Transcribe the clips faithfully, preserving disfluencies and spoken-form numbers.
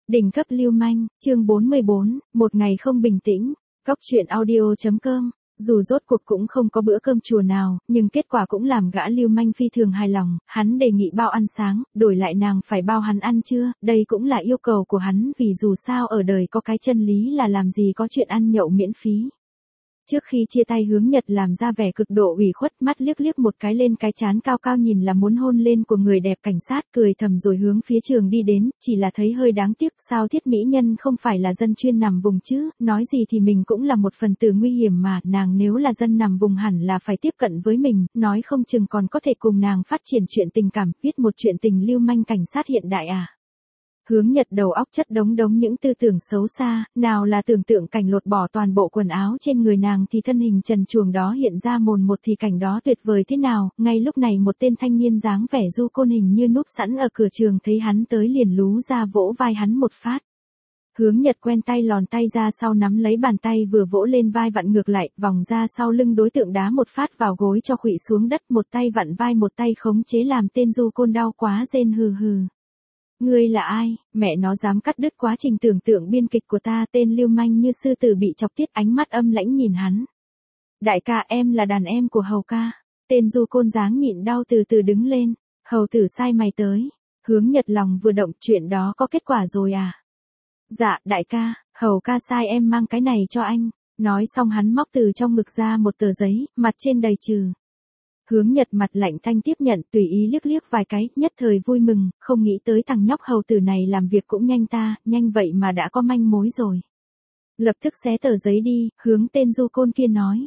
Đỉnh cấp lưu manh, chương bốn mươi bốn, một ngày không bình tĩnh, Cóc truyện audio chấm com. Dù rốt cuộc cũng không có bữa cơm chùa nào, nhưng kết quả cũng làm gã lưu manh phi thường hài lòng, hắn đề nghị bao ăn sáng, đổi lại nàng phải bao hắn ăn trưa, đây cũng là yêu cầu của hắn vì dù sao ở đời có cái chân lý là làm gì có chuyện ăn nhậu miễn phí. Trước khi chia tay Hướng Nhật làm ra vẻ cực độ ủy khuất, mắt liếc liếc một cái lên cái trán cao cao nhìn là muốn hôn lên của người đẹp cảnh sát, cười thầm rồi hướng phía trường đi đến, chỉ là thấy hơi đáng tiếc, sao Thiết mỹ nhân không phải là dân chuyên nằm vùng chứ, nói gì thì mình cũng là một phần tử nguy hiểm mà, nàng nếu là dân nằm vùng hẳn là phải tiếp cận với mình, nói không chừng còn có thể cùng nàng phát triển chuyện tình cảm, viết một chuyện tình lưu manh cảnh sát hiện đại à. Hướng Nhật đầu óc chất đống đống những tư tưởng xấu xa, nào là tưởng tượng cảnh lột bỏ toàn bộ quần áo trên người nàng thì thân hình trần truồng đó hiện ra mồn một thì cảnh đó tuyệt vời thế nào, ngay lúc này một tên thanh niên dáng vẻ du côn hình như núp sẵn ở cửa trường thấy hắn tới liền lú ra vỗ vai hắn một phát. Hướng Nhật quen tay lòn tay ra sau nắm lấy bàn tay vừa vỗ lên vai vặn ngược lại, vòng ra sau lưng đối tượng đá một phát vào gối cho khuỵu xuống đất, một tay vặn vai một tay khống chế làm tên du côn đau quá rên hừ hừ. Ngươi là ai, mẹ nó dám cắt đứt quá trình tưởng tượng biên kịch của ta, tên lưu manh như sư tử bị chọc tiết ánh mắt âm lãnh nhìn hắn. Đại ca em là đàn em của Hầu ca, tên du côn dáng nhịn đau từ từ đứng lên, Hầu tử sai mày tới, Hướng Nhật lòng vừa động chuyện đó có kết quả rồi à. Dạ, đại ca, Hầu ca sai em mang cái này cho anh, nói xong hắn móc từ trong ngực ra một tờ giấy, mặt trên đầy trừ. Hướng Nhật mặt lạnh thanh tiếp nhận, tùy ý liếc liếc vài cái, nhất thời vui mừng, không nghĩ tới thằng nhóc hầu tử này làm việc cũng nhanh ta, nhanh vậy mà đã có manh mối rồi. Lập tức xé tờ giấy đi, hướng tên du côn kia nói.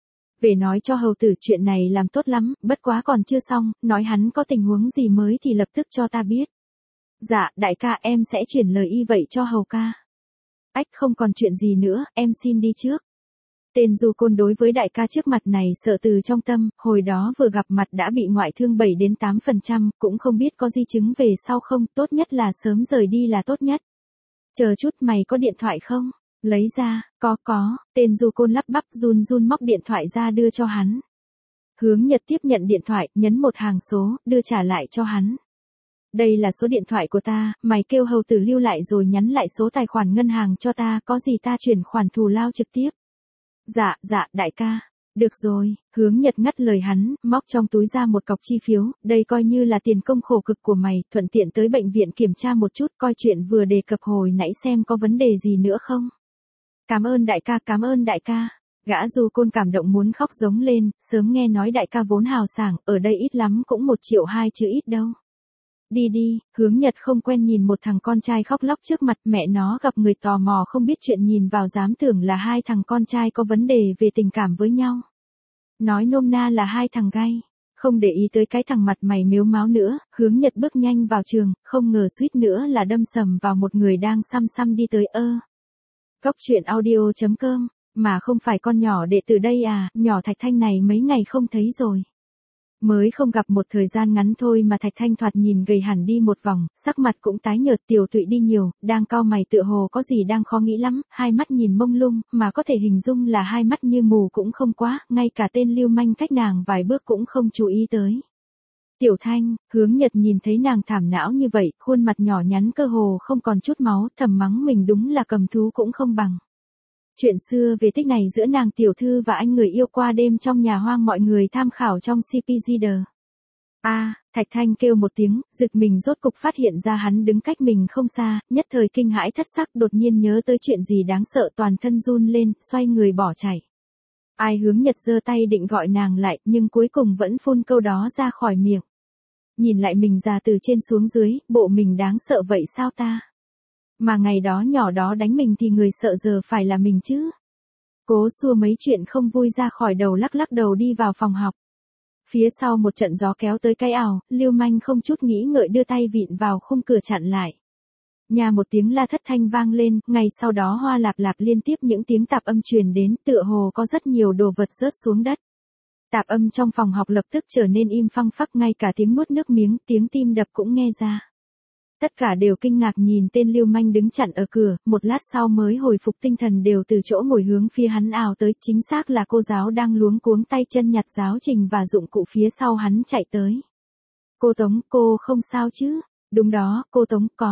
Về nói cho hầu tử chuyện này làm tốt lắm, bất quá còn chưa xong, nói hắn có tình huống gì mới thì lập tức cho ta biết. Dạ, đại ca em sẽ chuyển lời y vậy cho hầu ca. Ách không còn chuyện gì nữa, em xin đi trước. Tên du côn đối với đại ca trước mặt này sợ từ trong tâm, hồi đó vừa gặp mặt đã bị ngoại thương bảy đến tám phần trăm, cũng không biết có di chứng về sau không, tốt nhất là sớm rời đi là tốt nhất. Chờ chút mày có điện thoại không? Lấy ra, có có, tên du côn lắp bắp run run móc điện thoại ra đưa cho hắn. Hướng Nhật tiếp nhận điện thoại, nhấn một hàng số, đưa trả lại cho hắn. Đây là số điện thoại của ta, mày kêu hầu tử lưu lại rồi nhắn lại số tài khoản ngân hàng cho ta, có gì ta chuyển khoản thù lao trực tiếp. Dạ, dạ, đại ca. Được rồi, Hướng Nhật ngắt lời hắn, móc trong túi ra một cọc chi phiếu, đây coi như là tiền công khổ cực của mày, thuận tiện tới bệnh viện kiểm tra một chút coi chuyện vừa đề cập hồi nãy xem có vấn đề gì nữa không. Cảm ơn đại ca, cảm ơn đại ca. Gã du côn cảm động muốn khóc giống lên, sớm nghe nói đại ca vốn hào sảng, ở đây ít lắm cũng một triệu hai chứ ít đâu. Đi đi, Hướng Nhật không quen nhìn một thằng con trai khóc lóc trước mặt mẹ nó gặp người tò mò không biết chuyện nhìn vào dám tưởng là hai thằng con trai có vấn đề về tình cảm với nhau. Nói nôm na là hai thằng gay, không để ý tới cái thằng mặt mày mếu máo nữa, Hướng Nhật bước nhanh vào trường, không ngờ suýt nữa là đâm sầm vào một người đang xăm xăm đi tới ơ. Cóc truyện audio chấm com, mà không phải con nhỏ đệ tử đây à, nhỏ Thạch Thanh này mấy ngày không thấy rồi. Mới không gặp một thời gian ngắn thôi mà Thạch Thanh thoạt nhìn gầy hẳn đi một vòng, sắc mặt cũng tái nhợt tiều tụy đi nhiều, đang cau mày tựa hồ có gì đang khó nghĩ lắm, hai mắt nhìn mông lung, mà có thể hình dung là hai mắt như mù cũng không quá, ngay cả tên lưu manh cách nàng vài bước cũng không chú ý tới. Tiểu Thanh, Hướng Nhật nhìn thấy nàng thảm não như vậy, khuôn mặt nhỏ nhắn cơ hồ không còn chút máu, thầm mắng mình đúng là cầm thú cũng không bằng. Chuyện xưa về tích này giữa nàng tiểu thư và anh người yêu qua đêm trong nhà hoang mọi người tham khảo trong xê pê giê đê. A, à, Thạch Thanh kêu một tiếng, giật mình rốt cục phát hiện ra hắn đứng cách mình không xa, nhất thời kinh hãi thất sắc đột nhiên nhớ tới chuyện gì đáng sợ toàn thân run lên, xoay người bỏ chạy. Ai Hướng Nhật giơ tay định gọi nàng lại, nhưng cuối cùng vẫn phun câu đó ra khỏi miệng. Nhìn lại mình già từ trên xuống dưới, bộ mình đáng sợ vậy sao ta? Mà ngày đó nhỏ đó đánh mình thì người sợ giờ phải là mình chứ. Cố xua mấy chuyện không vui ra khỏi đầu lắc lắc đầu đi vào phòng học. Phía sau một trận gió kéo tới cái ảo, lưu manh không chút nghĩ ngợi đưa tay vịn vào khung cửa chặn lại. Nhà một tiếng la thất thanh vang lên, ngay sau đó hoa lạp lạp liên tiếp những tiếng tạp âm truyền đến, tựa hồ có rất nhiều đồ vật rớt xuống đất. Tạp âm trong phòng học lập tức trở nên im phăng phắc, ngay cả tiếng nuốt nước miếng, tiếng tim đập cũng nghe ra. Tất cả đều kinh ngạc nhìn tên lưu manh đứng chặn ở cửa, một lát sau mới hồi phục tinh thần đều từ chỗ ngồi hướng phía hắn ào tới, chính xác là cô giáo đang luống cuống tay chân nhặt giáo trình và dụng cụ phía sau hắn chạy tới. Cô Tống, cô không sao chứ? Đúng đó, cô Tống, có.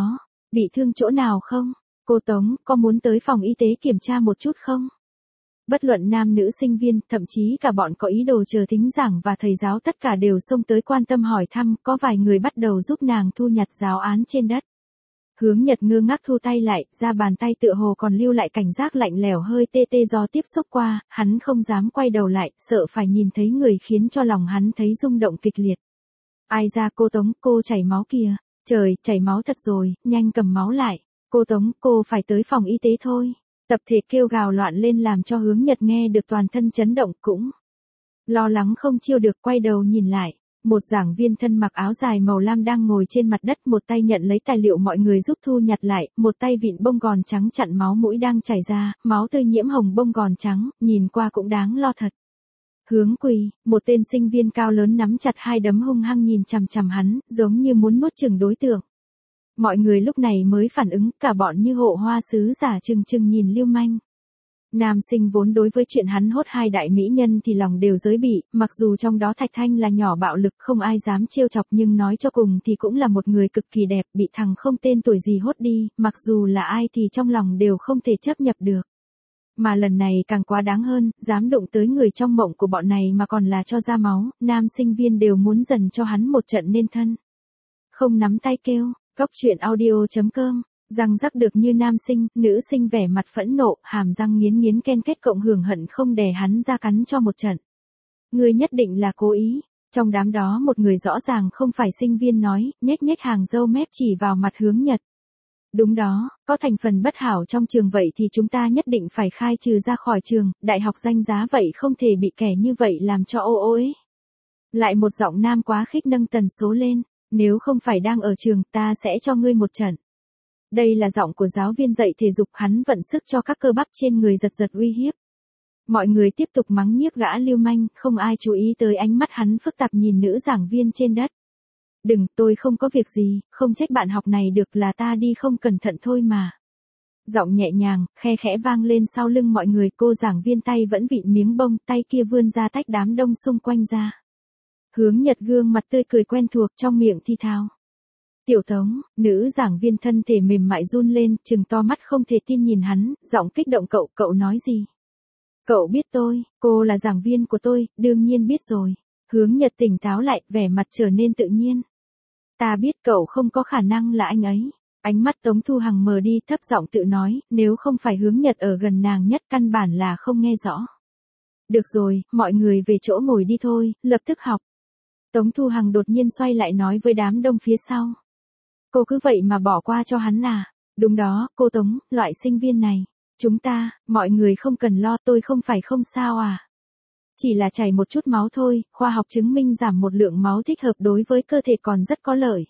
Bị thương chỗ nào không? Cô Tống, có muốn tới phòng y tế kiểm tra một chút không? Bất luận nam nữ sinh viên, thậm chí cả bọn có ý đồ chờ thính giảng và thầy giáo tất cả đều xông tới quan tâm hỏi thăm, có vài người bắt đầu giúp nàng thu nhặt giáo án trên đất. Hướng Nhật ngơ ngác thu tay lại, ra bàn tay tựa hồ còn lưu lại cảnh giác lạnh lẽo hơi tê tê do tiếp xúc qua, hắn không dám quay đầu lại, sợ phải nhìn thấy người khiến cho lòng hắn thấy rung động kịch liệt. Ai ra cô Tống, cô chảy máu kìa, trời, chảy máu thật rồi, nhanh cầm máu lại, cô Tống, cô phải tới phòng y tế thôi. Tập thể kêu gào loạn lên làm cho Hướng Nhật nghe được toàn thân chấn động cũng lo lắng không chiêu được quay đầu nhìn lại. Một giảng viên thân mặc áo dài màu lam đang ngồi trên mặt đất một tay nhận lấy tài liệu mọi người giúp thu nhặt lại, một tay vịn bông gòn trắng chặn máu mũi đang chảy ra, máu tươi nhiễm hồng bông gòn trắng, nhìn qua cũng đáng lo thật. Hướng Quỳ, một tên sinh viên cao lớn nắm chặt hai đấm hung hăng nhìn chằm chằm hắn, giống như muốn nuốt chửng đối tượng. Mọi người lúc này mới phản ứng, cả bọn như hộ hoa sứ giả chừng chừng nhìn Lưu Manh. Nam sinh vốn đối với chuyện hắn hốt hai đại mỹ nhân thì lòng đều giới bị, mặc dù trong đó Thạch Thanh là nhỏ bạo lực không ai dám trêu chọc nhưng nói cho cùng thì cũng là một người cực kỳ đẹp, bị thằng không tên tuổi gì hốt đi, mặc dù là ai thì trong lòng đều không thể chấp nhận được. Mà lần này càng quá đáng hơn, dám đụng tới người trong mộng của bọn này mà còn là cho ra máu, nam sinh viên đều muốn dần cho hắn một trận nên thân. Không nắm tay kêu, Cóc truyện audio chấm com. Răng rắc được như nam sinh, nữ sinh vẻ mặt phẫn nộ, hàm răng nghiến nghiến ken kết cộng hưởng hận không đè hắn ra cắn cho một trận. Ngươi nhất định là cố ý. Trong đám đó một người rõ ràng không phải sinh viên nói, nhếch nhếch hàng râu mép chỉ vào mặt Hướng Nhật. Đúng đó, có thành phần bất hảo trong trường vậy thì chúng ta nhất định phải khai trừ ra khỏi trường, đại học danh giá vậy không thể bị kẻ như vậy làm cho ô ô ấy. Lại một giọng nam quá khích nâng tần số lên, nếu không phải đang ở trường ta sẽ cho ngươi một trận. Đây là giọng của giáo viên dạy thể dục, hắn vận sức cho các cơ bắp trên người giật giật uy hiếp. Mọi người tiếp tục mắng nhiếc gã Lưu Manh, không ai chú ý tới ánh mắt hắn phức tạp nhìn nữ giảng viên trên đất. Đừng, tôi không có việc gì, không trách bạn học này được, là ta đi không cẩn thận thôi mà. Giọng nhẹ nhàng, khe khẽ vang lên sau lưng mọi người, cô giảng viên tay vẫn vịn miếng bông, tay kia vươn ra tách đám đông xung quanh ra. Hướng Nhật gương mặt tươi cười quen thuộc trong miệng thi thao. Tiểu Tống, nữ giảng viên thân thể mềm mại run lên, trừng to mắt không thể tin nhìn hắn, giọng kích động, cậu, cậu nói gì? Cậu biết tôi, cô là giảng viên của tôi, đương nhiên biết rồi. Hướng Nhật tỉnh táo lại, vẻ mặt trở nên tự nhiên. Ta biết cậu không có khả năng là anh ấy. Ánh mắt Tống Thu Hằng mờ đi, thấp giọng tự nói, nếu không phải Hướng Nhật ở gần nàng nhất căn bản là không nghe rõ. Được rồi, mọi người về chỗ ngồi đi thôi, lập tức học. Tống Thu Hằng đột nhiên xoay lại nói với đám đông phía sau. Cô cứ vậy mà bỏ qua cho hắn à? Đúng đó, cô Tống, loại sinh viên này. Chúng ta, mọi người không cần lo, tôi không phải không sao à? Chỉ là chảy một chút máu thôi, khoa học chứng minh giảm một lượng máu thích hợp đối với cơ thể còn rất có lợi.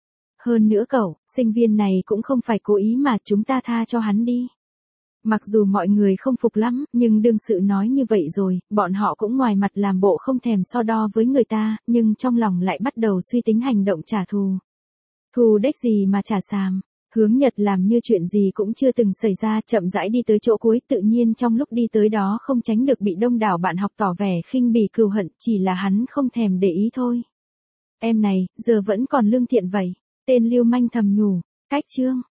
Hơn nữa cậu, sinh viên này cũng không phải cố ý mà, chúng ta tha cho hắn đi. Mặc dù mọi người không phục lắm, nhưng đương sự nói như vậy rồi, bọn họ cũng ngoài mặt làm bộ không thèm so đo với người ta, nhưng trong lòng lại bắt đầu suy tính hành động trả thù. Thù đếch gì mà trả xàm. Hướng Nhật làm như chuyện gì cũng chưa từng xảy ra, chậm rãi đi tới chỗ cuối, tự nhiên trong lúc đi tới đó không tránh được bị đông đảo bạn học tỏ vẻ khinh bỉ cừu hận, chỉ là hắn không thèm để ý thôi. Em này, giờ vẫn còn lương thiện vậy. Tên Lưu Manh thầm nhủ, cách chương.